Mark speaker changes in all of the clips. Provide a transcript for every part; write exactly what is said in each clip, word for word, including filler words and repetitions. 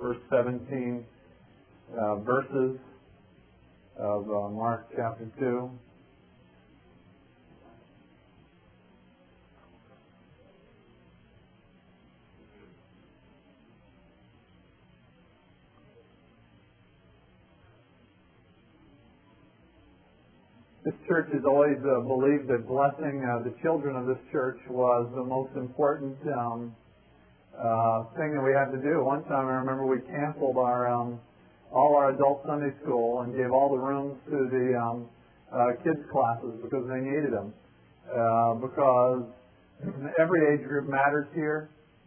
Speaker 1: first seventeen uh, verses of uh, Mark chapter two. This church has always uh, believed that blessing uh, the children of this church was the most important um, uh, thing that we had to do. One time I remember we canceled our um, all our adult Sunday school and gave all the rooms to the um, uh, kids' classes because they needed them. Uh, because every age group matters here.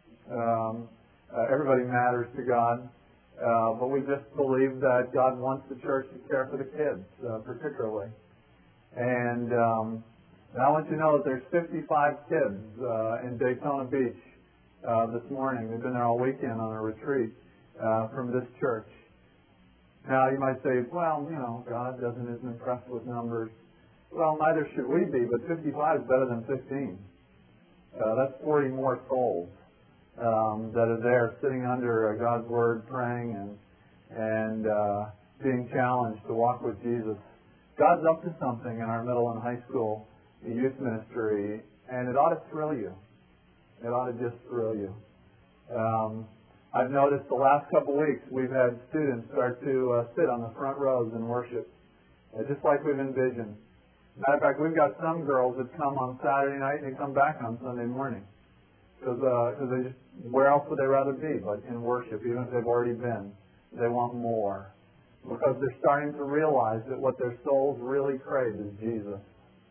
Speaker 1: Um, uh, everybody matters to God. Uh, but we just believe that God wants the church to care for the kids, uh, particularly. And um, I want you to know that there's fifty-five kids uh, in Daytona Beach uh, this morning. They've been there all weekend on a retreat uh, from this church. Now you might say, well, you know, God doesn't isn't impressed with numbers. Well, neither should we be, but fifty-five is better than fifteen. Uh, that's forty more souls um, that are there sitting under uh, God's Word, praying and and uh, being challenged to walk with Jesus. God's up to something in our middle and high school youth ministry, and it ought to thrill you. It ought to just thrill you. Um, I've noticed the last couple weeks we've had students start to uh, sit on the front rows and worship, uh, just like we've envisioned. Matter of fact, we've got some girls that come on Saturday night and they come back on Sunday morning. Because uh, they just, where else would they rather be but in worship, even if they've already been? They want more. Because they're starting to realize that what their souls really crave is Jesus.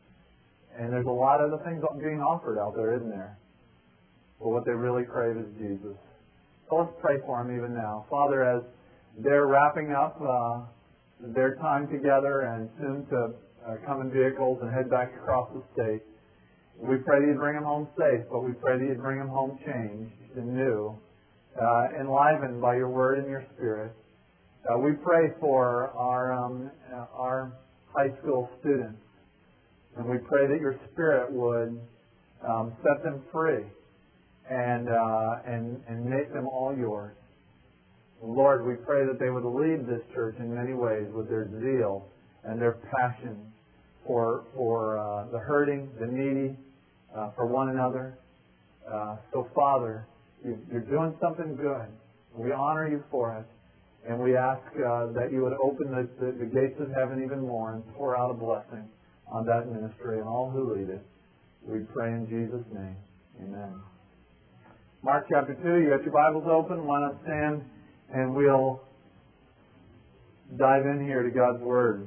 Speaker 1: And there's a lot of other things being offered out there, isn't there? But what they really crave is Jesus. So let's pray for them even now. Father, as they're wrapping up uh, their time together and soon to uh, come in vehicles and head back across the state, we pray that you bring them home safe, but we pray that you bring them home changed and new, uh, enlivened by your word and your spirit. Uh, we pray for our um, uh, our high school students, and we pray that your Spirit would um, set them free and uh, and and make them all yours. Lord, we pray that they would lead this church in many ways with their zeal and their passion for for uh, the hurting, the needy, uh, for one another. Uh, so, Father, you, you're doing something good. We honor you for it. And we ask uh, that you would open the, the, the gates of heaven even more and pour out a blessing on that ministry and all who lead it. We pray in Jesus' name. Amen. Mark chapter two, you got your Bibles open. Why not stand and we'll dive in here to God's Word.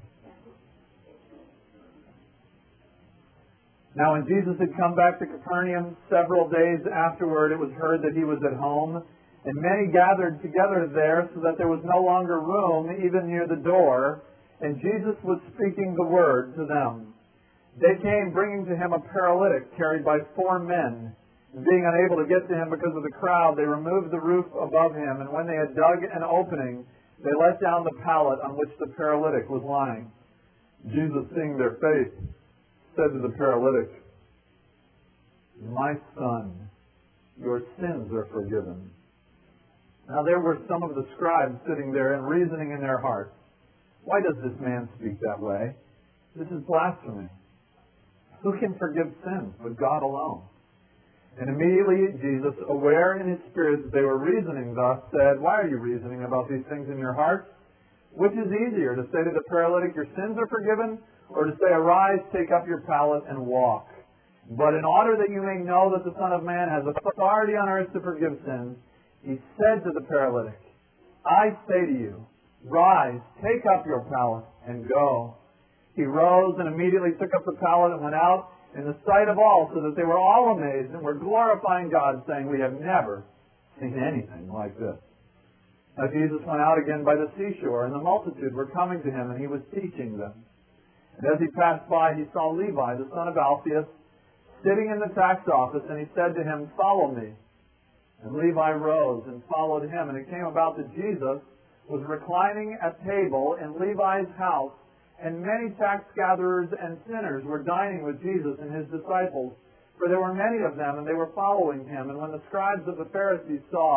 Speaker 1: Now when Jesus had come back to Capernaum several days afterward, it was heard that he was at home. And many gathered together there so that there was no longer room even near the door, and Jesus was speaking the word to them. They came bringing to him a paralytic carried by four men. And being unable to get to him because of the crowd, they removed the roof above him, and when they had dug an opening, they let down the pallet on which the paralytic was lying. Jesus, seeing their faith, said to the paralytic, "My son, your sins are forgiven." Now there were some of the scribes sitting there and reasoning in their hearts, "Why does this man speak that way? This is blasphemy. Who can forgive sins but God alone?" And immediately Jesus, aware in his spirit that they were reasoning thus, said, "Why are you reasoning about these things in your hearts? Which is easier, to say to the paralytic, 'Your sins are forgiven,' or to say, 'Arise, take up your pallet and walk'? But in order that you may know that the Son of Man has authority on earth to forgive sins, he said to the paralytic, 'I say to you, rise, take up your pallet, and go.' He rose and immediately took up the pallet and went out in the sight of all, so that they were all amazed and were glorifying God, saying, 'We have never seen anything like this.' Now Jesus went out again by the seashore, and the multitude were coming to him, and he was teaching them. And as he passed by, he saw Levi, the son of Alphaeus, sitting in the tax office, and he said to him, 'Follow me.' And Levi rose and followed him. And it came about that Jesus was reclining at table in Levi's house, and many tax gatherers and sinners were dining with Jesus and his disciples, for there were many of them, and they were following him. And when the scribes of the Pharisees saw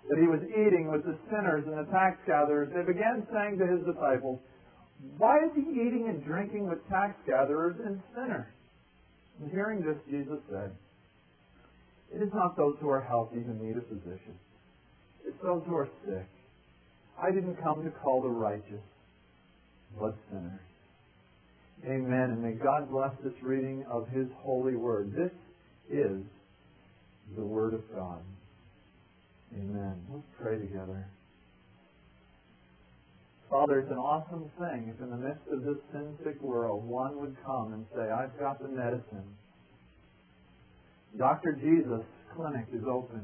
Speaker 1: that he was eating with the sinners and the tax gatherers, they began saying to his disciples, "Why is he eating and drinking with tax gatherers and sinners?" And hearing this, Jesus said, "It is not those who are healthy who need a physician. It's those who are sick. I didn't come to call the righteous, but sinners." Amen. And may God bless this reading of His holy word. This is the Word of God. Amen. Let's pray together. Father, it's an awesome thing if in the midst of this sin-sick world, one would come and say, "I've got the medicine. Doctor Jesus' clinic is open."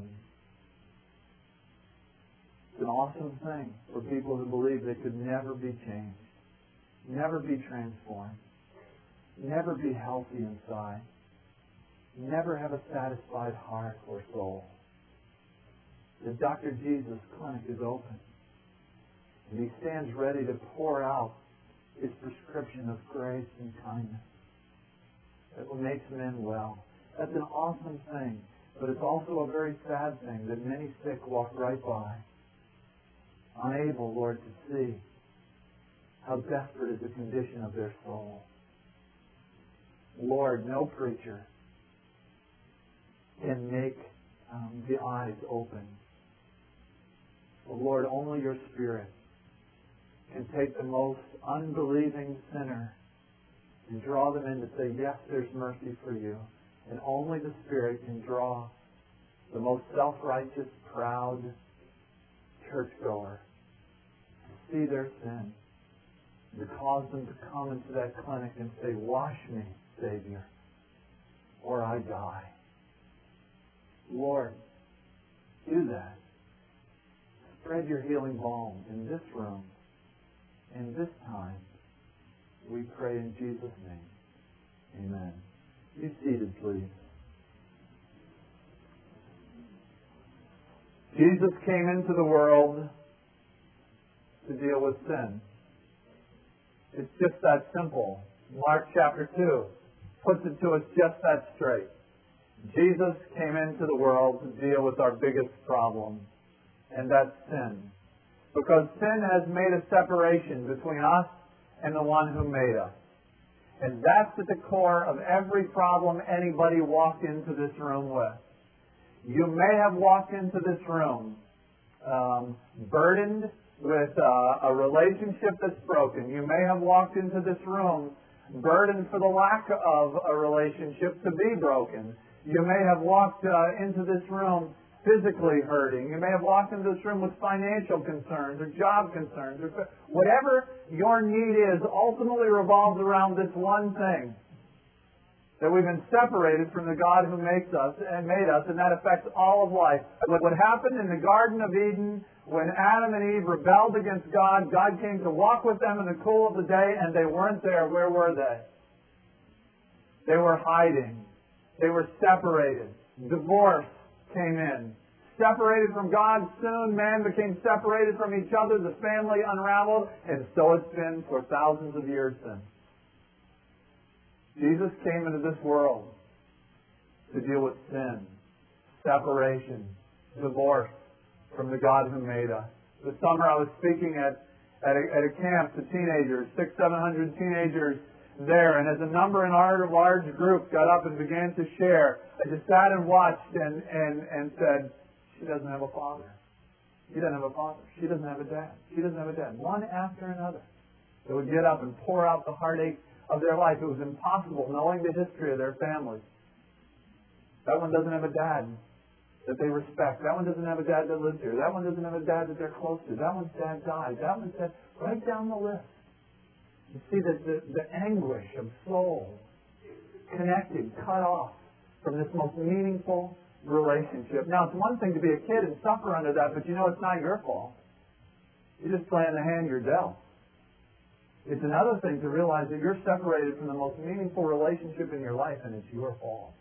Speaker 1: It's an awesome thing for people who believe they could never be changed, never be transformed, never be healthy inside, never have a satisfied heart or soul. The Doctor Jesus clinic is open, and He stands ready to pour out His prescription of grace and kindness that will make men well. That's an awesome thing, but it's also a very sad thing that many sick walk right by, unable, Lord, to see how desperate is the condition of their soul. Lord, no preacher can make um, the eyes open. But Lord, only Your Spirit can take the most unbelieving sinner and draw them in to say, "Yes, there's mercy for you." And only the Spirit can draw the most self-righteous, proud churchgoer to see their sin, to cause them to come into that clinic and say, "Wash me, Savior, or I die." Lord, do that. Spread Your healing balm in this room, in this time. We pray in Jesus' name. Amen. Be seated, please. Jesus came into the world to deal with sin. It's just that simple. Mark chapter two puts it to us just that straight. Jesus came into the world to deal with our biggest problem, and that's sin. Because sin has made a separation between us and the one who made us. And that's at the core of every problem anybody walked into this room with. You may have walked into this room um, burdened with uh, a relationship that's broken. You may have walked into this room burdened for the lack of a relationship to be broken. You may have walked uh, into this room physically hurting. You may have walked into this room with financial concerns or job concerns. Or whatever your need is ultimately revolves around this one thing, that we've been separated from the God who makes us and made us, and that affects all of life. What happened in the Garden of Eden when Adam and Eve rebelled against God, God came to walk with them in the cool of the day, and they weren't there. Where were they? They were hiding. They were separated. Divorce came in. Separated from God, soon man became separated from each other. The family unraveled, and so it's been for thousands of years since. Jesus came into this world to deal with sin, separation, divorce from the God who made us. This summer I was speaking at, at, a, at a camp to teenagers, six, seven hundred teenagers there, and as a number in our large group got up and began to share, I just sat and watched and, and, and said, "She doesn't have a father. He doesn't have a father. She doesn't have a dad. She doesn't have a dad." One after another. They would get up and pour out the heartache of their life. It was impossible, knowing the history of their families. That one doesn't have a dad that they respect. That one doesn't have a dad that lives here. That one doesn't have a dad that they're close to. That one's dad died. That one's dad. Right down the list. You see the, the, the anguish of soul, connected, cut off from this most meaningful relationship. Now, it's one thing to be a kid and suffer under that, but you know it's not your fault. You're just playing the hand you're dealt. It's another thing to realize that you're separated from the most meaningful relationship in your life, and it's your fault.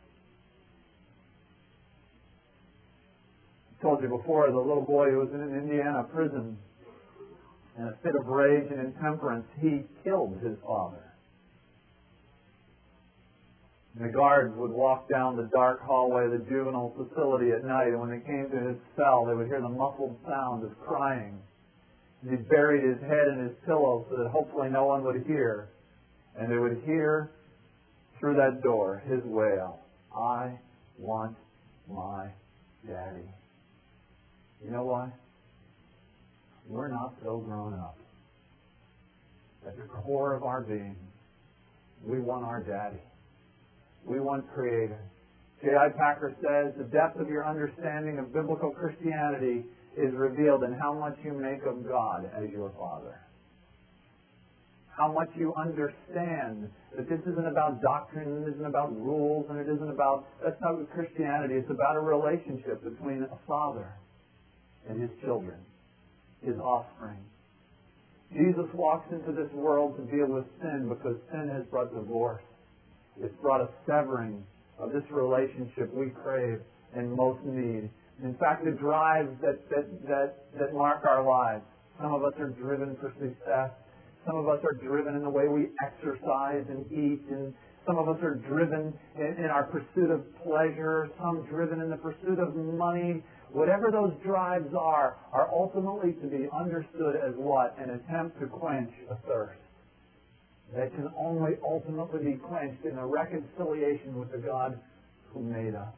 Speaker 1: I told you before, the little boy who was in an Indiana prison, in a fit of rage and intemperance, he killed his father. And the guards would walk down the dark hallway of the juvenile facility at night, and when they came to his cell, they would hear the muffled sound of crying. And he buried his head in his pillow so that hopefully no one would hear. And they would hear through that door his wail, "I want my daddy." You know why? We're not so grown up. At the core of our being, we want our daddy. We want Creator. J I Packer says, the depth of your understanding of biblical Christianity is revealed in how much you make of God as your Father. How much you understand that this isn't about doctrine, it isn't about rules, and it isn't about, that's not what Christianity is. It's about a relationship between a father and his children, his offspring. Jesus walks into this world to deal with sin because sin has brought divorce. It's brought a severing of this relationship we crave and most need. In fact, the drives that, that, that, that mark our lives. Some of us are driven for success. Some of us are driven in the way we exercise and eat, and some of us are driven in, in our pursuit of pleasure, some driven in the pursuit of money. Whatever those drives are, are ultimately to be understood as what? An attempt to quench a thirst that can only ultimately be quenched in a reconciliation with the God who made us.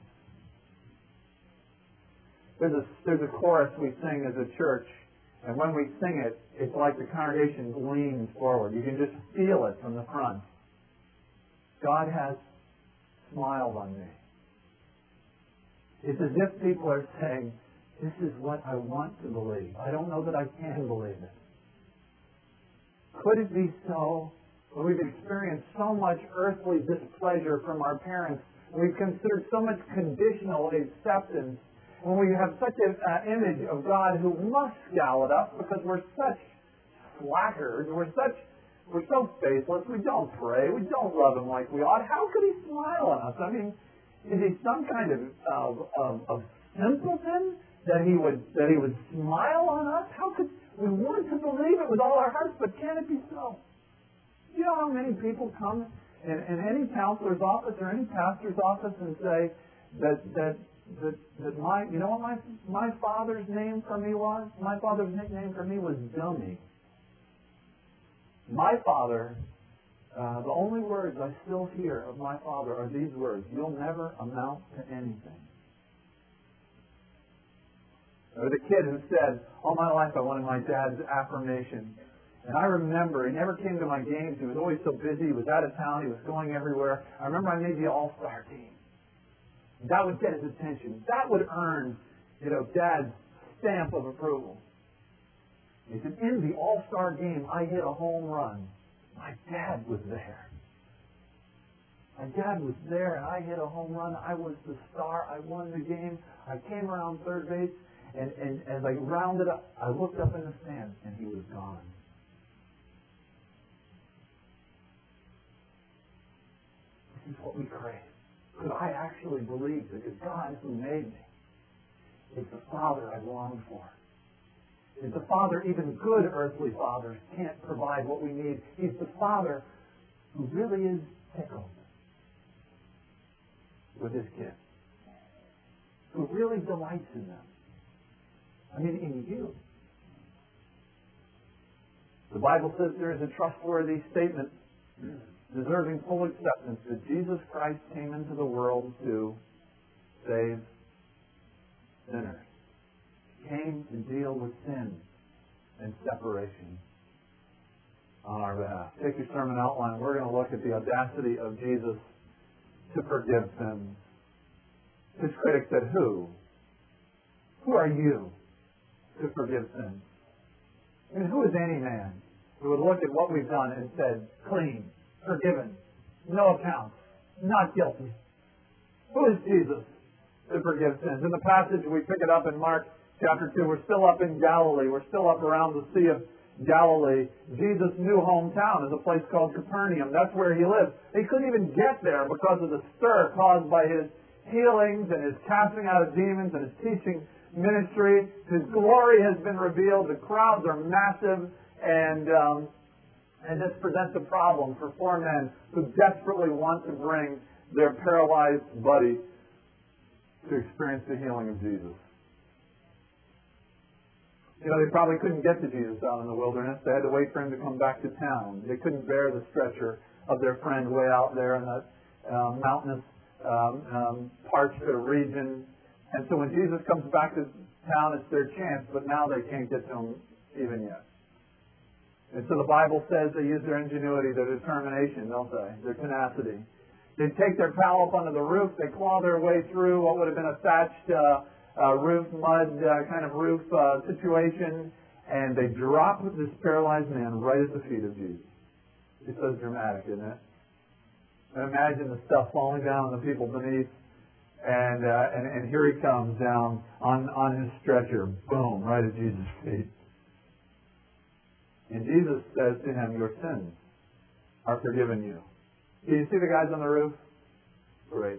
Speaker 1: There's a, there's a chorus we sing as a church. And when we sing it, it's like the congregation leans forward. You can just feel it from the front. God has smiled on me. It's as if people are saying, this is what I want to believe. I don't know that I can believe it. Could it be so when we've experienced so much earthly displeasure from our parents, and we've considered so much conditional acceptance, when we have such an uh, image of God who must scowl at us because we're such slackers, we're such, we're so faithless, we don't pray, we don't love Him like we ought. How could He smile on us? I mean, is He some kind of of, of, of simpleton that He would that He would smile on us? How could we want to believe it with all our hearts, but can it be so? You know how many people come in, in any counselor's office or any pastor's office and say that that. That, that my, you know what my my father's name for me was? My father's nickname for me was Dummy. My father, uh, the only words I still hear of my father are these words: "You'll never amount to anything." Or the kid who said, "All my life I wanted my dad's affirmation." And I remember he never came to my games. He was always so busy. He was out of town. He was going everywhere. I remember I made the all-star team. That would get his attention. That would earn, you know, Dad's stamp of approval. He said, in the all-star game, I hit a home run. My dad was there. My dad was there, and I hit a home run. I was the star. I won the game. I came around third base, and, and as I rounded up, I looked up in the stands, and he was gone. This is what we crave. Could I actually believe that the God who made me is the Father I long for? Is the Father, even good earthly fathers can't provide what we need. He's the Father who really is tickled with His kids, who really delights in them. I mean, in you. The Bible says there is a trustworthy statement deserving full acceptance that Jesus Christ came into the world to save sinners. Came to deal with sin and separation on our behalf. Take your sermon outline. We're going to look at the audacity of Jesus to forgive sins. His critic said, who? Who are you to forgive sins? I mean, who is any man who would look at what we've done and said, clean, forgiven, no account, not guilty? Who is Jesus to forgive sins? In the passage, we pick it up in Mark chapter two. We're still up in Galilee. We're still up around the Sea of Galilee. Jesus' new hometown is a place called Capernaum. That's where He lived. He couldn't even get there because of the stir caused by His healings and His casting out of demons and His teaching ministry. His glory has been revealed. The crowds are massive, and um, and this presents a problem for four men who desperately want to bring their paralyzed buddy to experience the healing of Jesus. You know, they probably couldn't get to Jesus out in the wilderness. They had to wait for him to come back to town. They couldn't bear the stretcher of their friend way out there in that um, mountainous, um, um, parched region. And so when Jesus comes back to town, it's their chance, but now they can't get to him even yet. And so the Bible says they use their ingenuity, their determination, don't they? Their tenacity. They take their pal up onto the roof, they claw their way through what would have been a thatched uh, uh, roof, mud uh, kind of roof uh, situation, and they drop this paralyzed man right at the feet of Jesus. It's so dramatic, isn't it? And imagine the stuff falling down on the people beneath, and, uh, and and here he comes down on, on his stretcher, boom, right at Jesus' feet. And Jesus says to him, your sins are forgiven you. Can you see the guys on the roof? Great.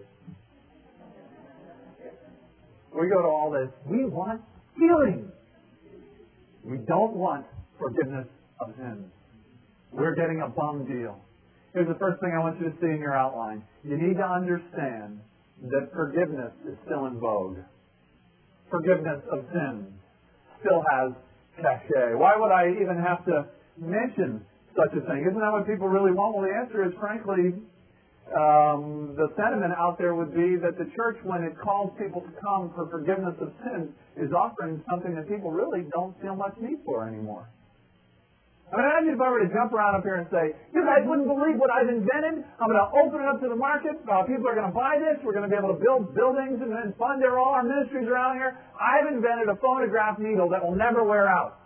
Speaker 1: We go to all this. We want healing. We don't want forgiveness of sins. We're getting a bum deal. Here's the first thing I want you to see in your outline. You need to understand that forgiveness is still in vogue. Forgiveness of sins still has cachet. Why would I even have to mention such a thing? Isn't that what people really want? Well, the answer is, frankly, um, the sentiment out there would be that the church, when it calls people to come for forgiveness of sins, is offering something that people really don't feel much need for anymore. I mean, imagine if I were to jump around up here and say, you guys wouldn't believe what I've invented. I'm going to open it up to the market. Uh, people are going to buy this. We're going to be able to build buildings and, and fund their, all our ministries around here. I've invented a phonograph needle that will never wear out.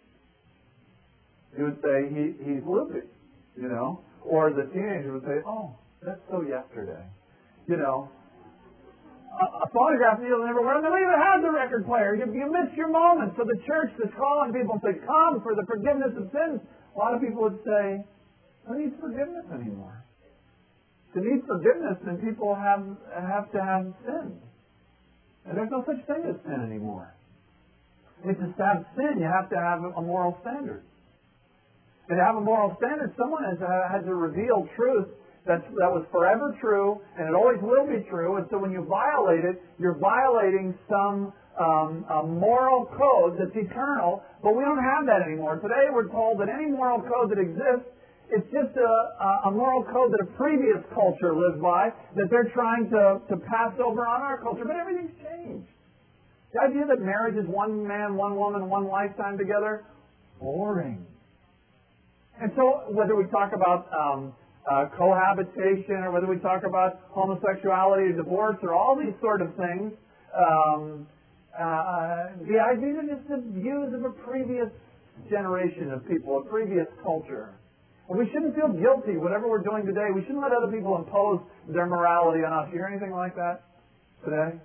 Speaker 1: You would say, he, he's loopy, you know. Or the teenager would say, oh, that's so yesterday. You know, a, a phonograph needle never wear out. They even have the record player. You, you miss your moment. So the church that's calling people and say, come for the forgiveness of sins. A lot of people would say, who needs forgiveness anymore? To need forgiveness, then people have, have to have sin. And there's no such thing as sin anymore. If to have sin, you have to have a moral standard. And to have a moral standard, someone has, has to reveal truth that's, that was forever true, and it always will be true. And so when you violate it, you're violating some um, a moral code that's eternal, but we don't have that anymore. Today we're told that any moral code that exists, it's just a, a moral code that a previous culture lived by, that they're trying to, to pass over on our culture. But everything's changed. The idea that marriage is one man, one woman, one lifetime together, boring. And so whether we talk about um, uh, cohabitation, or whether we talk about homosexuality or divorce, or all these sort of things, um, uh, the idea is just the views of a previous generation of people, a previous culture. And we shouldn't feel guilty, whatever we're doing today. We shouldn't let other people impose their morality on us. You hear anything like that today?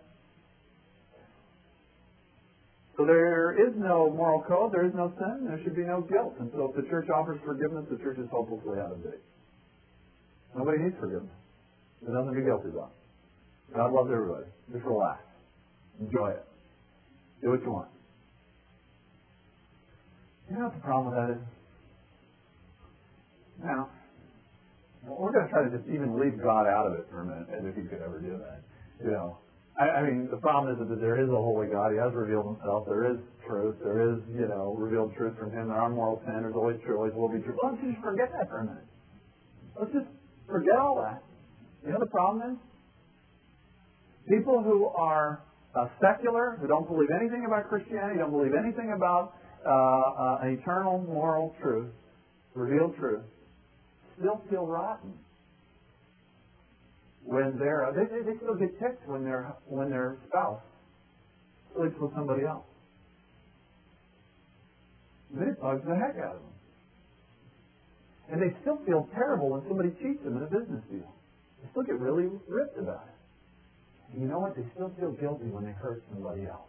Speaker 1: So there is no moral code, there is no sin, there should be no guilt. And so if the church offers forgiveness, the church is hopelessly out of date. Nobody needs forgiveness. There's nothing to be guilty about. God loves everybody. Just relax. Enjoy it. Do what you want. You know what the problem with that is? Now, we're going to try to just even leave God out of it for a minute, as if he could ever do that. You know, I, I mean, the problem is that there is a holy God. He has revealed himself. There is truth. There is, you know, revealed truth from him. There are moral standards, always true, always will be true. Let's just forget that for a minute. Let's just forget all that. You know the problem is? People who are uh, secular, who don't believe anything about Christianity, don't believe anything about uh, uh, an eternal moral truth, revealed truth, still feel rotten when they're they, they still get ticked when their when their spouse sleeps with somebody else. It bugs the heck out of them, and they still feel terrible when somebody cheats them in a business deal. They still get really ripped about it. And you know what? They still feel guilty when they hurt somebody else.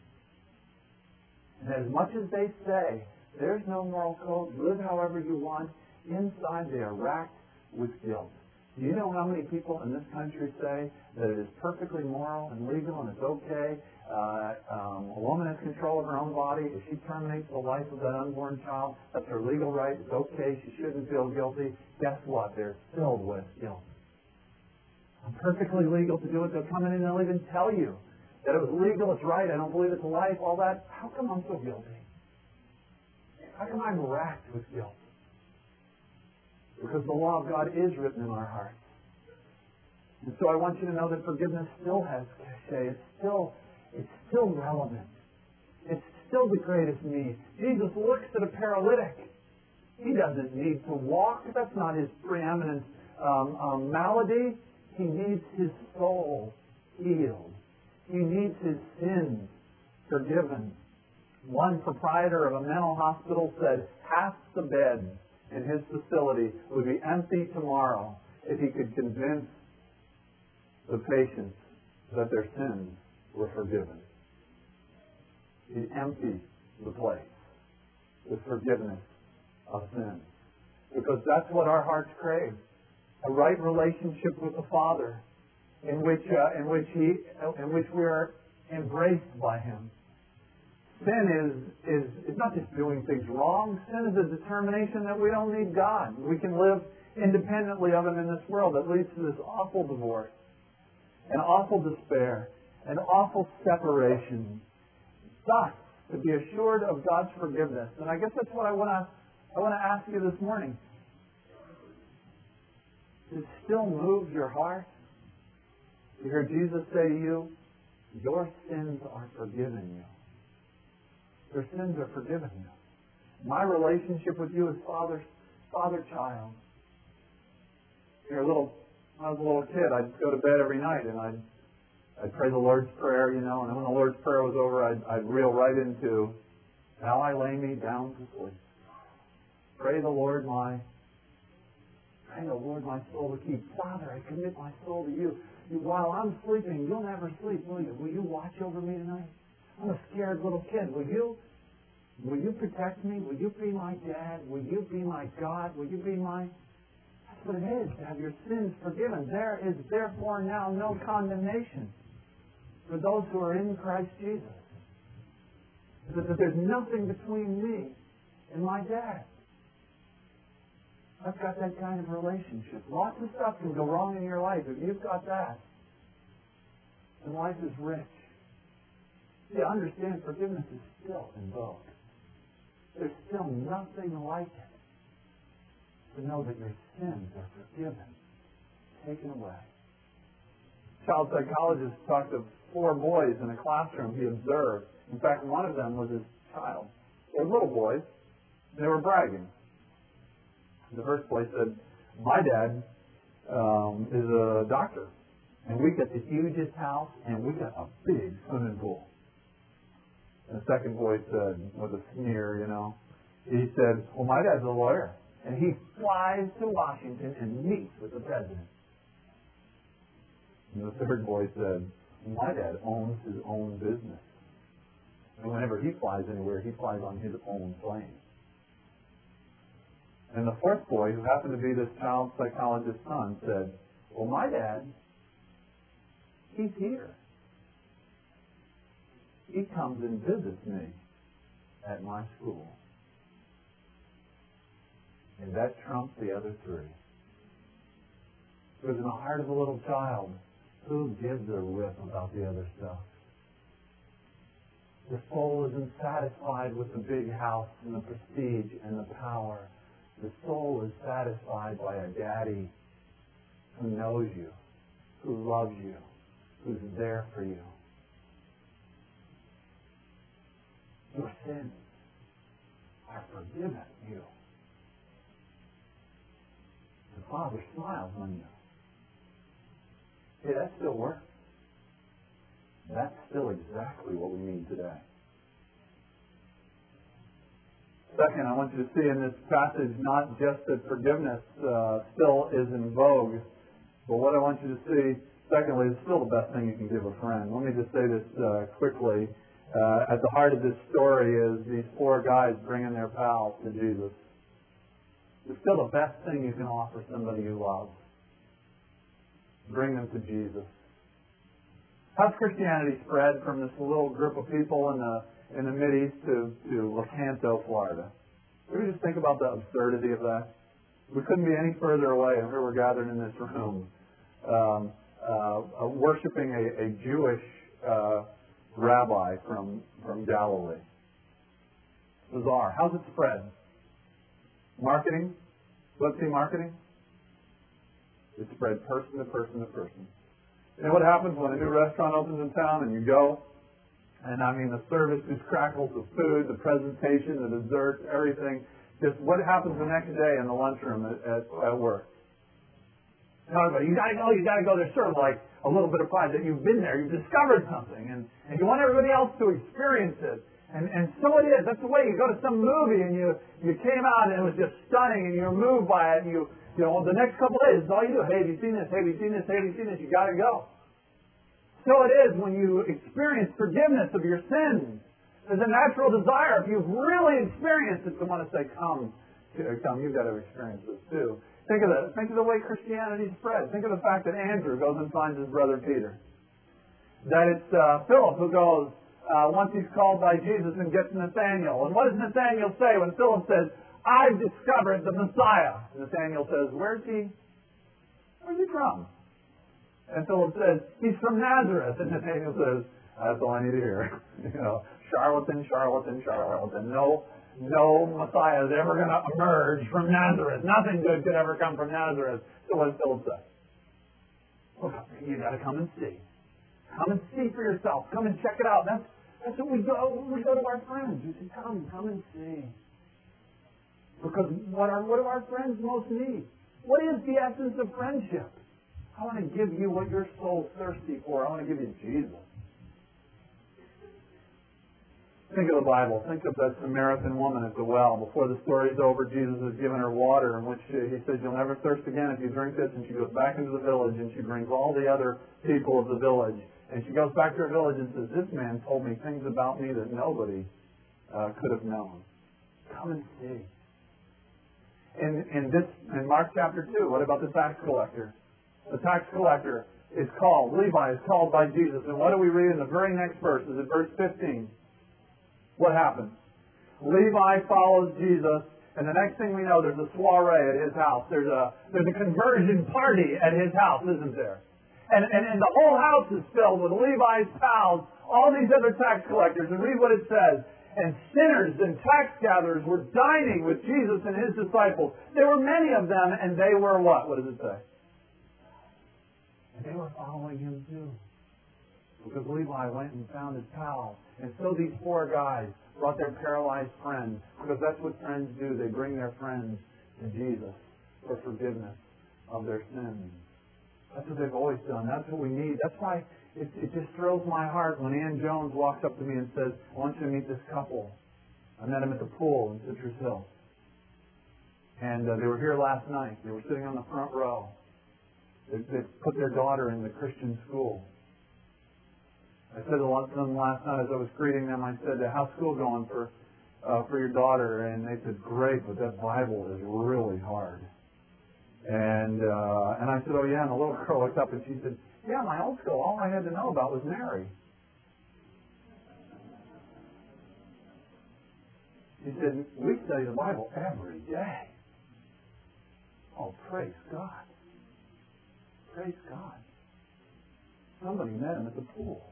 Speaker 1: And as much as they say there's no moral code, live however you want, inside they are racked with guilt. Do you know how many people in this country say that it is perfectly moral and legal and it's okay? Uh, um, a woman has control of her own body. If she terminates the life of that unborn child, that's her legal right. It's okay. She shouldn't feel guilty. Guess what? They're filled with guilt. I'm perfectly legal to do it. They'll come in and they'll even tell you that it was legal, it's right, I don't believe it's life, all that. How come I'm so guilty? How come I'm racked with guilt? Because the law of God is written in our hearts. And so I want you to know that forgiveness still has cachet. It's still, it's still relevant. It's still the greatest need. Jesus looks at a paralytic. He doesn't need to walk. That's not his preeminent um, um, malady. He needs his soul healed. He needs his sins forgiven. One proprietor of a mental hospital said half the beds in his facility would be empty tomorrow if he could convince the patients that their sins were forgiven. He emptied the place with forgiveness of sins. Because that's what our hearts crave. A right relationship with the Father in which uh, in which he in which we are embraced by him. Sin is, is is not just doing things wrong. Sin is a determination that we don't need God. We can live independently of him in this world. That leads to this awful divorce, an awful despair, an awful separation. Thus, to be assured of God's forgiveness. And I guess that's what I want to I want to ask you this morning. Does it still move your heart to hear Jesus say to you, your sins are forgiven you. Your sins are forgiven you. My relationship with you is father, father-child. You're a little, when I was a little kid, I'd go to bed every night and I'd, I'd pray the Lord's Prayer, you know, and when the Lord's Prayer was over, I'd, I'd reel right into, now I lay me down to sleep. Pray the Lord my, pray the Lord my soul to keep. Father, I commit my soul to you. you. While I'm sleeping, you'll never sleep, will you? Will you watch over me tonight? I'm a scared little kid. Will you, will you protect me? Will you be my dad? Will you be my God? Will you be my... That's what it is, to have your sins forgiven. There is therefore now no condemnation for those who are in Christ Jesus. That there's nothing between me and my dad. I've got that kind of relationship. Lots of stuff can go wrong in your life. If you've got that, then life is rich. See, understand, forgiveness is still in vogue. There's still nothing like it to know that your sins are forgiven, taken away. Child psychologist talked to four boys in a classroom he observed. In fact, one of them was his child. They were little boys. They were bragging. The first boy said, my dad um, is a doctor, and we got the hugest house, and we got a big swimming pool. And the second boy said, with a sneer, you know, he said, well, my dad's a lawyer, and he flies to Washington and meets with the president. And the third boy said, my dad owns his own business. And whenever he flies anywhere, he flies on his own plane. And the fourth boy, who happened to be this child psychologist's son, said, well, my dad, he's here. He comes and visits me at my school. And that trumps the other three. Because in the heart of a little child, who gives a rip about the other stuff? The soul isn't satisfied with the big house and the prestige and the power. The soul is satisfied by a daddy who knows you, who loves you, who's there for you. Your sins are forgiven you. The Father smiles on you. Hey, that still works. That's still exactly what we need today. Second, I want you to see in this passage not just that forgiveness uh, still is in vogue, but what I want you to see, secondly, is still the best thing you can give a friend. Let me just say this uh, quickly. Uh, at the heart of this story is these four guys bringing their pals to Jesus. It's still the best thing you can offer somebody you love. Bring them to Jesus. How's Christianity spread from this little group of people in the in the Mideast to, to Lecanto, Florida? Can we just think about the absurdity of that? We couldn't be any further away, and here we're gathered in this room. Um, uh, uh, worshiping a, a Jewish uh, rabbi from, from Galilee. Bizarre. How's it spread? Marketing? Let's see marketing. It spread person to person to person. You know what happens when a new restaurant opens in town and you go? And I mean, the service just crackles, the food, the presentation, the desserts, everything. Just what happens the next day in the lunchroom at, at, at work? Everybody, you gotta go, you gotta go. There's sort of like a little bit of pride that you've been there, you've discovered something, and, and you want everybody else to experience it. And, and so it is. That's the way you go to some movie and you, you came out and it was just stunning and you were moved by it and you, you know, the next couple of days, it's all you do. Hey, have you seen this? Hey, have you seen this? Hey, have you seen this? You gotta go. So it is when you experience forgiveness of your sins. There's a natural desire, if you've really experienced it, to want to say, come, come, you've got to experience this too. Think of the, think of the way Christianity spread. Think of the fact that Andrew goes and finds his brother Peter. That it's uh, Philip who goes, uh, once he's called by Jesus, and gets Nathanael. And what does Nathanael say when Philip says, I've discovered the Messiah? Nathanael says, where's he? Where's he from? And Philip says, he's from Nazareth. And Nathanael says, that's all I need to hear. You know, charlatan, charlatan, charlatan. No, no Messiah is ever going to emerge from Nazareth. Nothing good could ever come from Nazareth. So what does Philip say? Well, you got to come and see. Come and see for yourself. Come and check it out. That's that's what we go when we go to our friends. We say, come, come and see. Because what are what do our friends most need? What is the essence of friendship? I want to give you what your soul's thirsty for. I want to give you Jesus. Think of the Bible. Think of that Samaritan woman at the well. Before the story's over, Jesus has given her water, in which he says, you'll never thirst again if you drink this. And she goes back into the village, and she brings all the other people of the village. And she goes back to her village and says, this man told me things about me that nobody uh, could have known. Come and see. In, in, this, in Mark chapter two, what about the tax collector? The tax collector is called, Levi is called by Jesus. And what do we read in the very next verse? Is it verse fifteen? What happens? Levi follows Jesus, and the next thing we know, there's a soiree at his house. There's a there's a conversion party at his house, isn't there? And, and, and the whole house is filled with Levi's pals, all these other tax collectors. And read what it says. And sinners and tax gatherers were dining with Jesus and his disciples. There were many of them, and they were what? What does it say? And they were following him too. Because Levi went and found his pals. And so these four guys brought their paralyzed friend. Because that's what friends do. They bring their friends to Jesus for forgiveness of their sins. That's what they've always done. That's what we need. That's why it, it just thrills my heart when Ann Jones walks up to me and says, I want you to meet this couple. I met them at the pool in Citrus Hill. And uh, they were here last night. They were sitting on the front row. They, they put their daughter in the Christian school. I said to them last night as I was greeting them, I said, how's school going for uh, for your daughter? And they said, great, but that Bible is really hard. And uh, and I said, oh yeah, and the little girl looked up and she said, yeah, my old school, all I had to know about was Mary. She said, we study the Bible every day. Oh, praise God. Praise God. Somebody met him at the pool.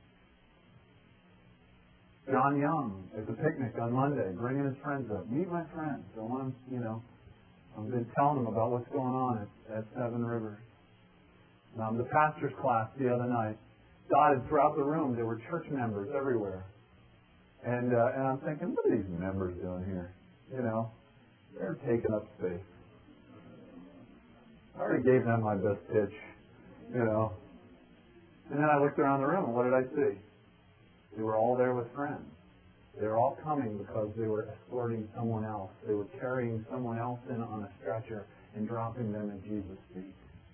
Speaker 1: John Young at the picnic on Monday, bringing his friends up. Meet my friends. I want them, you know, I've been telling them about what's going on at, at Seven Rivers. Um, the pastor's class the other night, dotted throughout the room, there were church members everywhere. And uh, and I'm thinking, what are these members doing here? You know, they're taking up space. I already gave them my best pitch, you know. And then I looked around the room, and what did I see? They were all there with friends. They were all coming because they were escorting someone else. They were carrying someone else in on a stretcher and dropping them at Jesus' feet.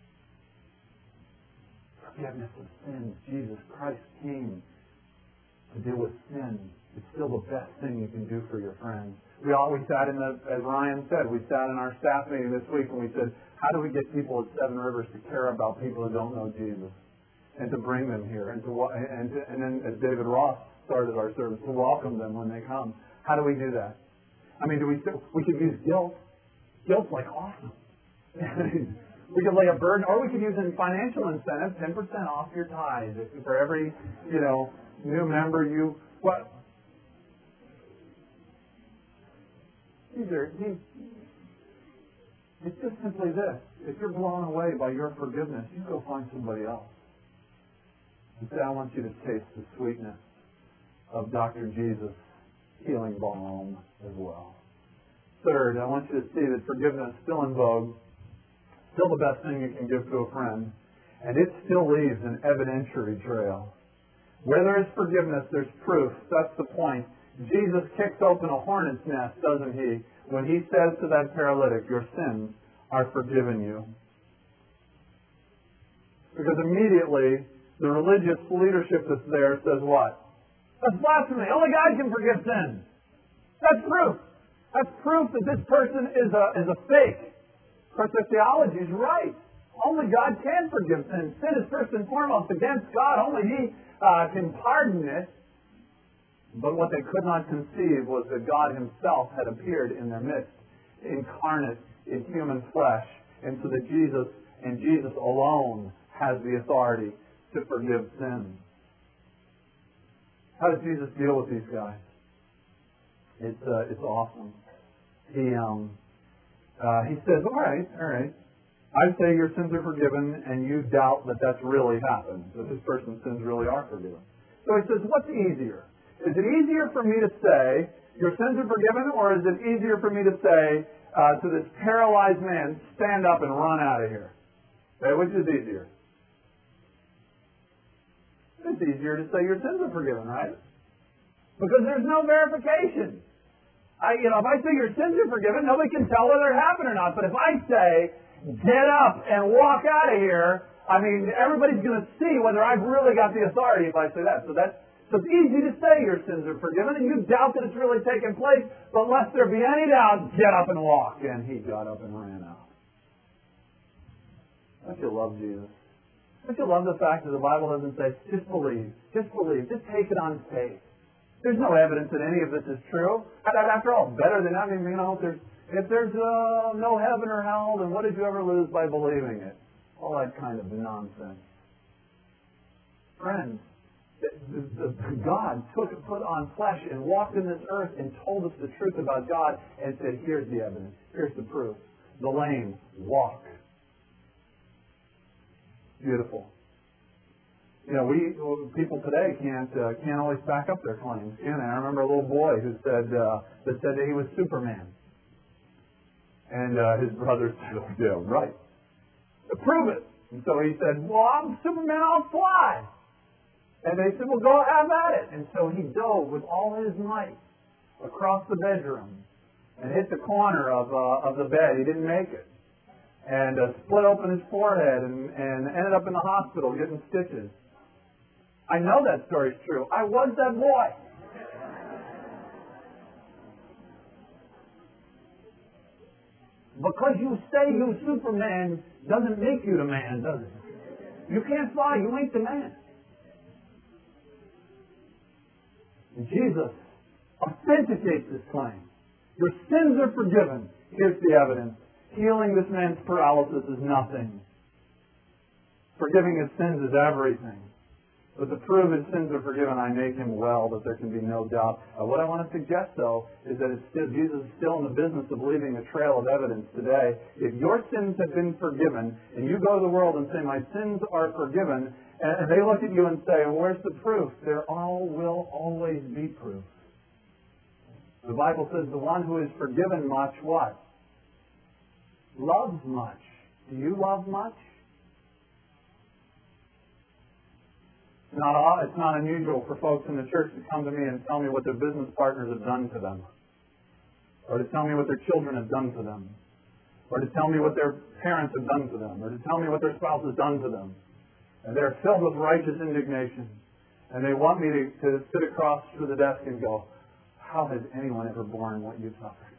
Speaker 1: Forgiveness of sins. Jesus Christ came to deal with sin. It's still the best thing you can do for your friends. We all, we sat in the, as Ryan said, we sat in our staff meeting this week and we said, how do we get people at Seven Rivers to care about people who don't know Jesus? And to bring them here, and to and to, and then as David Ross started our service, to welcome them when they come. How do we do that? I mean, do we we could use guilt? Guilt's like awesome. We could lay a burden, or we could use a financial incentive, ten percent off your tithe for every, you know, new member you, what? These are, these, it's just simply this. If you're blown away by your forgiveness, you go find somebody else. And say, I want you to taste the sweetness of Doctor Jesus' healing balm as well. Third, I want you to see that forgiveness is still in vogue, still the best thing you can give to a friend, and it still leaves an evidentiary trail. Where there is forgiveness, there's proof. That's the point. Jesus kicks open a hornet's nest, doesn't he, when he says to that paralytic, your sins are forgiven you. Because immediately, the religious leadership that's there says what? That's blasphemy. Only God can forgive sins. That's proof. That's proof that this person is a, is a fake. Of course, their theology is right. Only God can forgive sin. Sin is first and foremost against God. Only He uh, can pardon it. But what they could not conceive was that God Himself had appeared in their midst, incarnate in human flesh, and so that Jesus and Jesus alone has the authority to forgive sin. How does Jesus deal with these guys? It's uh, it's awesome. He um uh, he says, all right, all right. I say your sins are forgiven, and you doubt that that's really happened, that this person's sins really are forgiven. So he says, what's easier? Is it easier for me to say, your sins are forgiven, or is it easier for me to say uh, to this paralyzed man, stand up and run out of here? Okay, which is easier? It's easier to say your sins are forgiven, right? Because there's no verification. I, you know, if I say your sins are forgiven, nobody can tell whether it happened or not. But if I say, get up and walk out of here, I mean, everybody's going to see whether I've really got the authority if I say that. So that's So it's easy to say your sins are forgiven, and you doubt that it's really taken place, but lest there be any doubt, get up and walk. And he got up and ran out. Don't you love Jesus? Don't you love the fact that the Bible doesn't say, just believe, just believe, just take it on faith. There's no evidence that any of this is true. After all, better than, I mean, you know, if there's, if there's uh, no heaven or hell, then what did you ever lose by believing it? All that kind of nonsense. Friends, God took put on flesh and walked in this earth and told us the truth about God and said, here's the evidence, here's the proof. The lame walk. Beautiful. You know, we people today can't uh, can't always back up their claims, can they? I remember a little boy who said uh, that said that he was Superman, and uh, his brother said, "Oh, yeah, right. Prove it." And so he said, "Well, I'm Superman. I'll fly." And they said, well, go have at it. And so he dove with all his might across the bedroom and hit the corner of uh, of the bed. He didn't make it. And uh, split open his forehead and, and ended up in the hospital getting stitches. I know that story's true. I was that boy. Because you say you're Superman doesn't make you the man, does it? You can't fly. You ain't the man. Jesus authenticates this claim. Your sins are forgiven. Here's the evidence. Healing this man's paralysis is nothing. Forgiving his sins is everything. But to prove his sins are forgiven, I make him well, that there can be no doubt. Uh, what I want to suggest, though, is that it's still, Jesus is still in the business of leaving a trail of evidence today. If your sins have been forgiven, and you go to the world and say, my sins are forgiven, and they look at you and say, well, where's the proof? There all will always be proof. The Bible says the one who is forgiven much, what? Loves much. Do you love much? It's not, it's not unusual for folks in the church to come to me and tell me what their business partners have done to them. Or to tell me what their children have done to them. Or to tell me what their parents have done to them. Or to tell me what their spouse has done to them. And they're filled with righteous indignation. And they want me to, to sit across to the desk and go, how has anyone ever borne what you've suffered?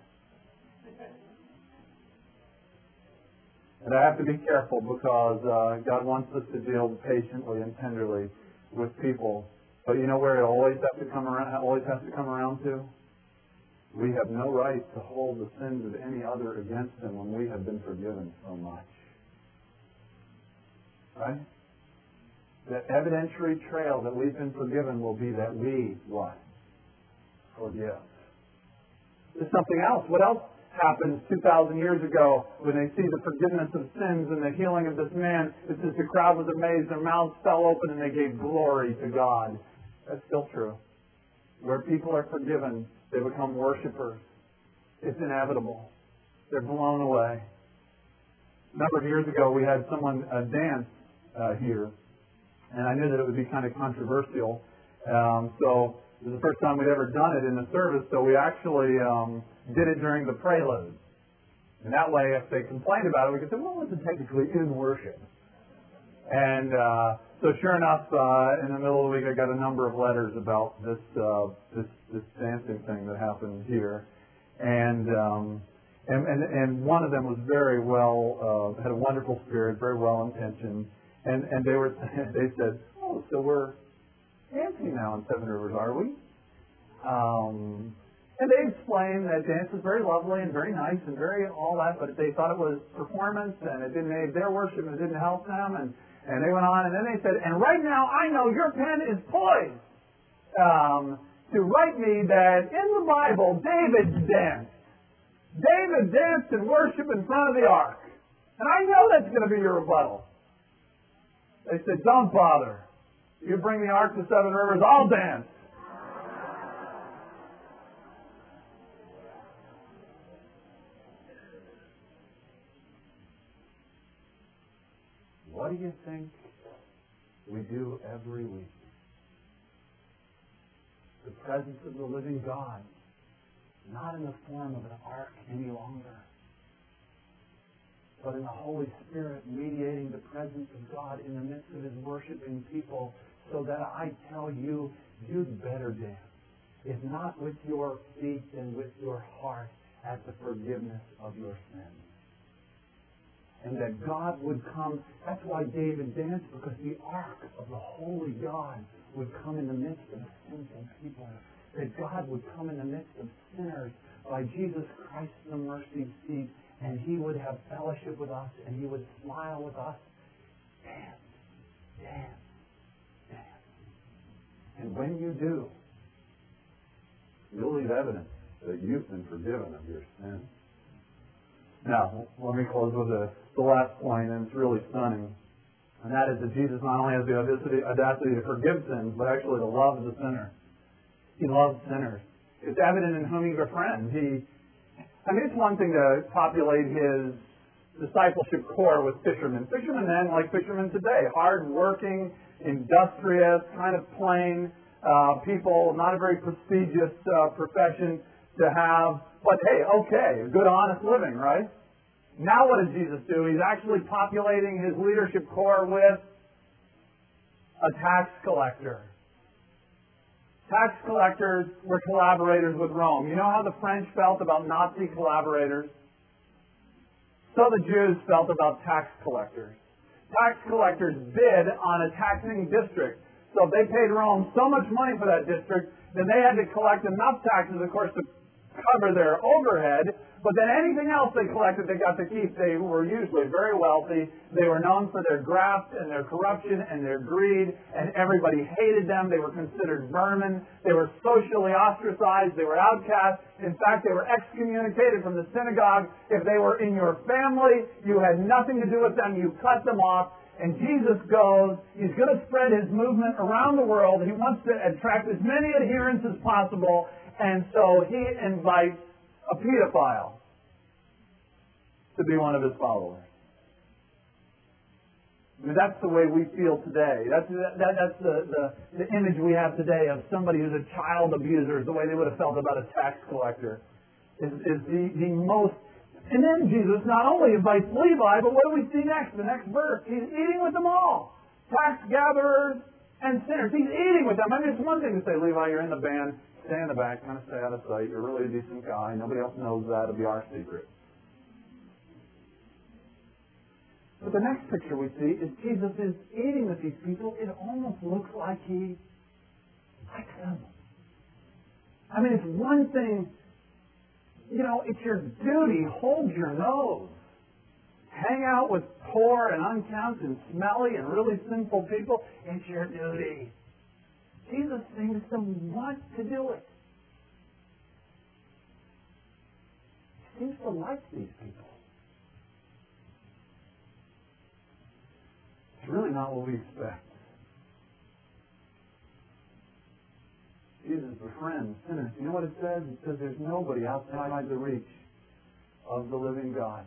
Speaker 1: And I have to be careful because uh, God wants us to deal patiently and tenderly with people. But you know where it always has to come around always has to come around to? We have no right to hold the sins of any other against them when we have been forgiven so much. Right? The evidentiary trail that we've been forgiven will be that we, what? Forgive. There's something else. What else happens two thousand years ago when they see the forgiveness of sins and the healing of this man? It says the crowd was amazed, their mouths fell open, and they gave glory to God. That's still true. Where people are forgiven, they become worshipers. It's inevitable. They're blown away. A number of years ago, we had someone uh, dance uh, here, and I knew that it would be kind of controversial. Um, so it was the first time we'd ever done it in a service, so we actually um, did it during the prelude. And that way, if they complained about it, we could say, well, it wasn't technically in worship. And uh, so sure enough, uh, in the middle of the week, I got a number of letters about this uh, this, this dancing thing that happened here. And, um, and, and, and one of them was very well, uh, had a wonderful spirit, very well intentioned. And, and they were, they said, oh, so we're dancing now in Seven Rivers, are we? Um, and they explained that dance was very lovely and very nice and very all that, but they thought it was performance and it didn't aid their worship and it didn't help them. And, and they went on and then they said, and right now I know your pen is poised um, to write me that in the Bible David danced. David danced in worship in front of the ark. And I know that's going to be your rebuttal. They said, don't bother. You bring the ark to Seven Rivers, I'll dance. What do you think we do every week? The presence of the living God, not in the form of an ark any longer, but in the Holy Spirit mediating the presence of God in the midst of His worshiping people, so that I tell you, you'd better dance. If not with your feet, then with your heart at the forgiveness of your sins. And that God would come. That's why David danced, because the ark of the holy God would come in the midst of sinful people. That God would come in the midst of sinners by Jesus Christ the mercy seat, and He would have fellowship with us, and He would smile with us. Dance, dance, dance. And when you do, you'll leave evidence that you've been forgiven of your sins. Now, let me close with the, the last point, and it's really stunning. And that is that Jesus not only has the audacity, audacity to forgive sins, but actually to love the sinner. He loves sinners. It's evident in whom He befriends. He, I mean, it's one thing to populate His discipleship core with fishermen. Fishermen then, like fishermen today, hard-working, industrious, kind of plain uh, people, not a very prestigious uh, profession to have. But hey, okay, good, honest living, right? Now what does Jesus do? He's actually populating His leadership core with a tax collector. Tax collectors were collaborators with Rome. You know how the French felt about Nazi collaborators? So the Jews felt about tax collectors. Tax collectors bid on a taxing district. So if they paid Rome so much money for that district, then they had to collect enough taxes, of course, to cover their overhead, but then anything else they collected they got to keep. They were usually very wealthy. They were known for their graft and their corruption and their greed, and everybody hated them. They were considered vermin. They were socially ostracized. They were outcast. In fact, they were excommunicated from the synagogue. If they were in your family, you had nothing to do with them. You cut them off. And Jesus goes, He's going to spread His movement around the world. He wants to attract as many adherents as possible. And so He invites a pedophile to be one of His followers. I mean, that's the way we feel today. That's that, that's the, the, the image we have today of somebody who's a child abuser, is the way they would have felt about a tax collector. Is, is the, the most... And then Jesus not only invites Levi, but what do we see next? The next verse. He's eating with them all. Tax gatherers and sinners. He's eating with them. I mean, it's one thing to say, Levi, you're in the band. Stay in the back, kind of stay out of sight. You're really a decent guy. Nobody else knows that. It'll be our secret. But the next picture we see is Jesus is eating with these people. It almost looks like He likes them. I mean, it's one thing, you know, it's your duty. Hold your nose. hang out with poor and unkempt and smelly and really sinful people. It's your duty. Jesus seems to want to do it. He seems to like these people. It's really not what we expect. Jesus befriends sinners. You know what it says? It says there's nobody outside the reach of the living God.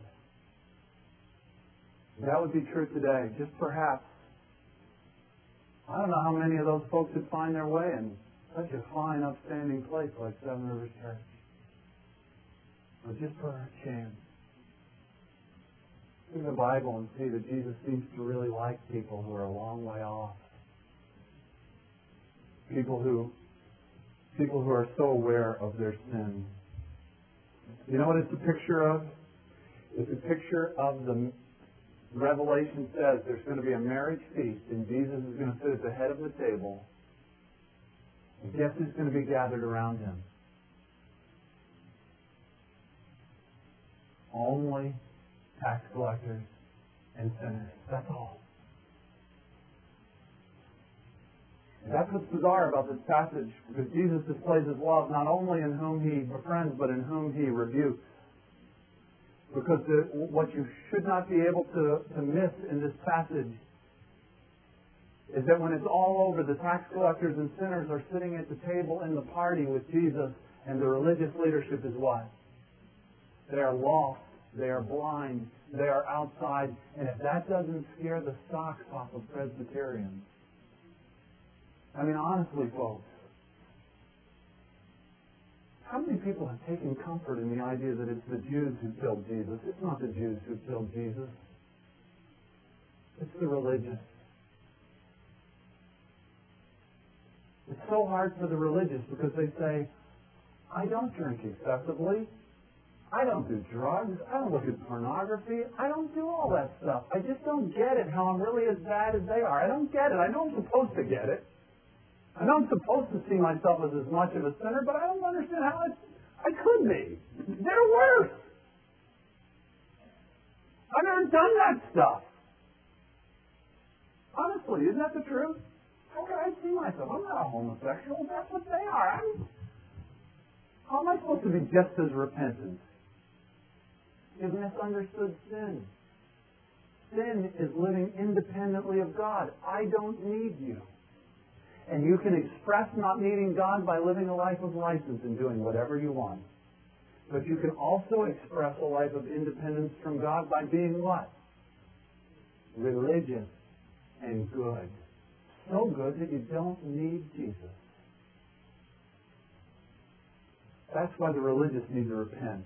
Speaker 1: That would be true today. Just perhaps. I don't know how many of those folks would find their way in such a fine, upstanding place like Seven Rivers Church. But just for a chance. Look at the Bible and see that Jesus seems to really like people who are a long way off. People who people who are so aware of their sin. You know what it's a picture of? It's a picture of the Revelation says there's going to be a marriage feast and Jesus is going to sit at the head of the table. And guess who's going to be gathered around him? Only tax collectors and sinners. That's all. And that's what's bizarre about this passage, because Jesus displays his love not only in whom he befriends, but in whom he rebukes. Because the, what you should not be able to, to miss in this passage is that when it's all over, the tax collectors and sinners are sitting at the table in the party with Jesus, and the religious leadership is what? They are lost. They are blind. They are outside. And if that doesn't scare the socks off of Presbyterians, I mean, honestly, folks, how many people have taken comfort in the idea that it's the Jews who killed Jesus? It's not the Jews who killed Jesus. It's the religious. It's so hard for the religious because they say, I don't drink excessively. I don't do drugs. I don't look at pornography. I don't do all that stuff. I just don't get it, how I'm really as bad as they are. I don't get it. I know I'm supposed to get it. I know I'm supposed to see myself as as much of a sinner, but I don't understand how it, I could be. They're worse. I've never done that stuff. Honestly, isn't that the truth? How can I see myself? I'm not a homosexual. That's what they are. I'm, how am I supposed to be just as repentant? You've misunderstood sin. Sin is living independently of God. I don't need you. And you can express not needing God by living a life of license and doing whatever you want. But you can also express a life of independence from God by being what? Religious and good. So good that you don't need Jesus. That's why the religious need to repent.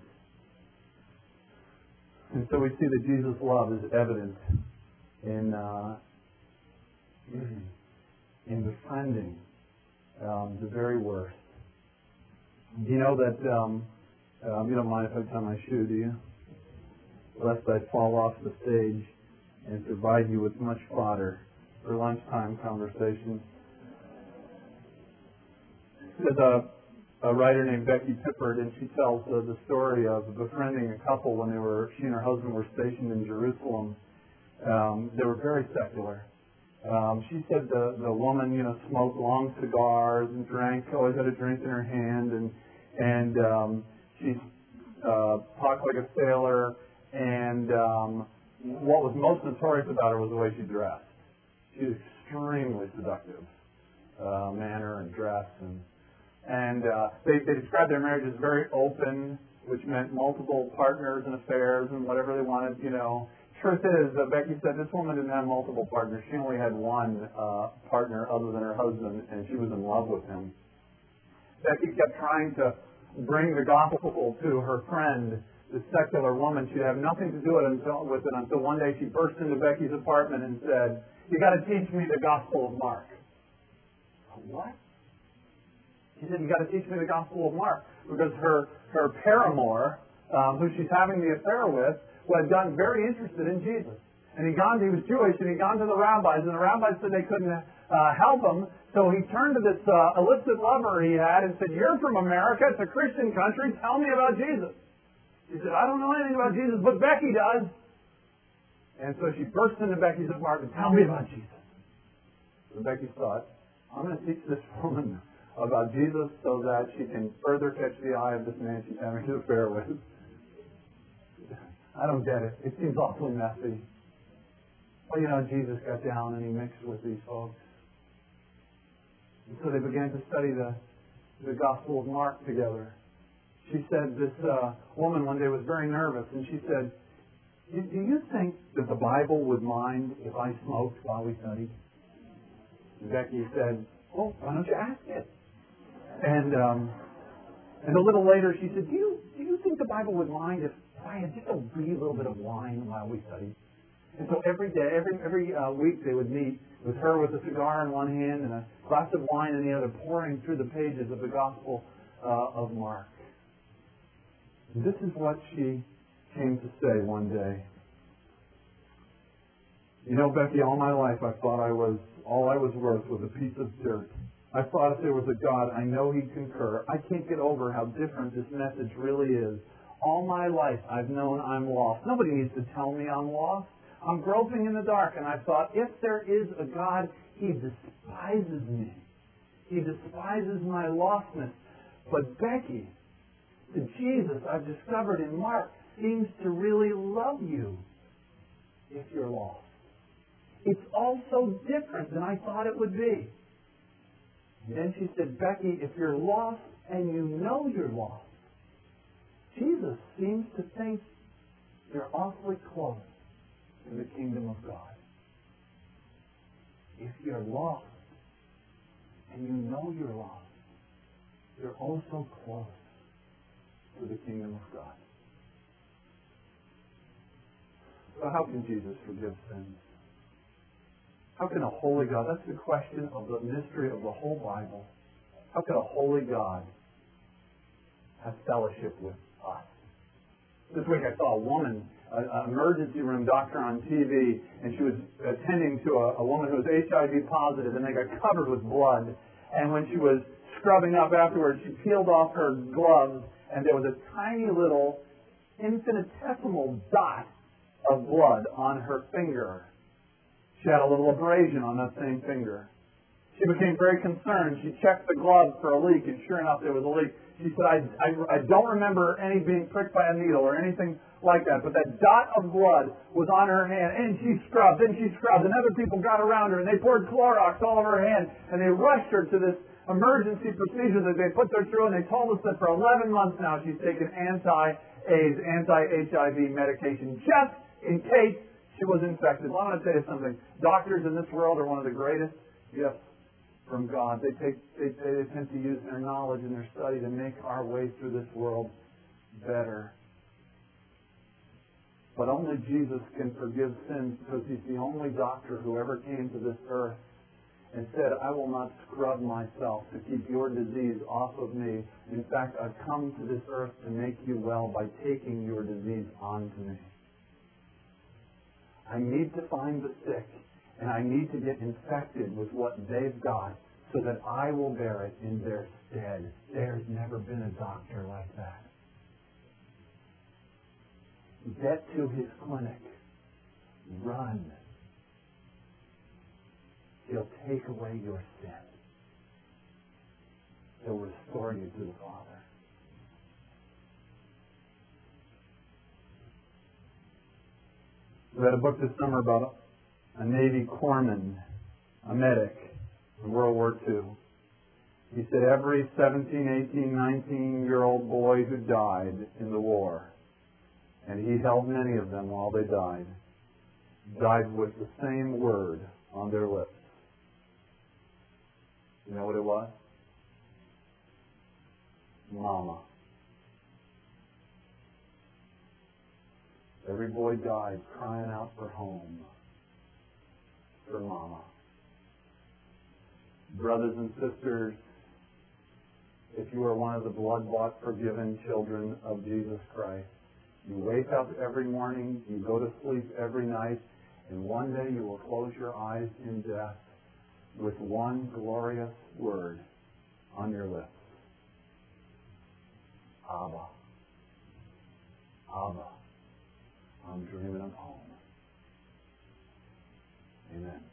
Speaker 1: And so we see that Jesus' love is evident in uh, in befriending um, the very worst. Do you know that, um, um, you don't mind if I tie my shoe, do you? Lest I fall off the stage and provide you with much fodder for lunchtime conversation. There's a, a writer named Becky Pippert, and she tells uh, the story of befriending a couple when they were, she and her husband were stationed in Jerusalem. Um, they were very secular. Um, she said the, the woman, you know, smoked long cigars and drank, always had a drink in her hand, and and um, she uh, talked like a sailor, and um, what was most notorious about her was the way she dressed. She was extremely seductive, uh, manner and dress, and and uh, they, they described their marriage as very open, which meant multiple partners and affairs and whatever they wanted, you know. Truth is, uh, Becky said this woman didn't have multiple partners. She only had one uh, partner other than her husband, and she was in love with him. Becky kept trying to bring the gospel to her friend, the secular woman. She'd have nothing to do with it until, with it until one day she burst into Becky's apartment and said, "You got to teach me the Gospel of Mark." What? She said, "You got to teach me the Gospel of Mark," because her her paramour, um, who she's having the affair with, had gotten very interested in Jesus. And he'd gone, he was Jewish, and he'd gone to the rabbis, and the rabbis said they couldn't uh, help him. So he turned to this uh, illicit lover he had and said, "You're from America, it's a Christian country, tell me about Jesus." He said, "I don't know anything about Jesus, but Becky does." And so she burst into Becky's apartment, tell me about Jesus. So Becky thought, I'm going to teach this woman about Jesus so that she can further catch the eye of this man she's having an affair with. I don't get it. It seems awfully messy. Well, you know, Jesus got down and he mixed with these folks. And so they began to study the, the Gospel of Mark together. She said this uh, woman one day was very nervous, and she said, do you think that the Bible would mind if I smoked while we studied? And Becky said, well, why don't you ask it? And um, and a little later she said, do you do you think the Bible would mind if I had just a wee little bit of wine while we studied? And so every day, every every uh, week they would meet with her with a cigar in one hand and a glass of wine in the other, pouring through the pages of the Gospel uh, of Mark. And this is what she came to say one day. You know, Becky, all my life I thought I was, all I was worth was a piece of dirt. I thought if there was a God, I know He'd concur. I can't get over how different this message really is. All my life I've known I'm lost. Nobody needs to tell me I'm lost. I'm groping in the dark, and I thought, if there is a God, He despises me. He despises my lostness. But Becky, the Jesus I've discovered in Mark seems to really love you if you're lost. It's all so different than I thought it would be. And then she said, Becky, if you're lost and you know you're lost, Jesus seems to think you're awfully close to the kingdom of God. If you're lost and you know you're lost, you're also close to the kingdom of God. So how can Jesus forgive sins? How can a holy God, that's the question of the mystery of the whole Bible. How can a holy God have fellowship with us? This week I saw a woman, an emergency room doctor on T V, and she was attending to a, a woman who was H I V positive, and they got covered with blood. And when she was scrubbing up afterwards, she peeled off her gloves, and there was a tiny little infinitesimal dot of blood on her finger. She had a little abrasion on that same finger. She became very concerned. She checked the glove for a leak, and sure enough, there was a leak. She said, I, I, I don't remember any being pricked by a needle or anything like that, but that dot of blood was on her hand, and she scrubbed, and she scrubbed, and other people got around her, and they poured Clorox all over her hand, and they rushed her to this emergency procedure that they put her through, and they told us that for eleven months now she's taken anti-AIDS, anti-H I V medication, just in case she was infected. Well, I want to tell you something. Doctors in this world are one of the greatest gifts from God. They take, they, they attempt to use their knowledge and their study to make our way through this world better. But only Jesus can forgive sins, because He's the only doctor who ever came to this earth and said, I will not scrub myself to keep your disease off of me. In fact, I've come to this earth to make you well by taking your disease onto me. I need to find the sick, and I need to get infected with what they've got so that I will bear it in their stead. There's never been a doctor like that. Get to his clinic. Run. He'll take away your sin. He'll restore you to the Father. I read a book this summer about a Navy corpsman, a medic in World War Two. He said every seventeen, eighteen, nineteen-year-old boy who died in the war, and he held many of them while they died, died with the same word on their lips. You know what it was? Mama. Every boy died crying out for home, for Mama. Brothers and sisters, if you are one of the blood-bought, forgiven children of Jesus Christ, you wake up every morning, you go to sleep every night, and one day you will close your eyes in death with one glorious word on your lips. Abba. Abba. I'm dreaming of home. Amen.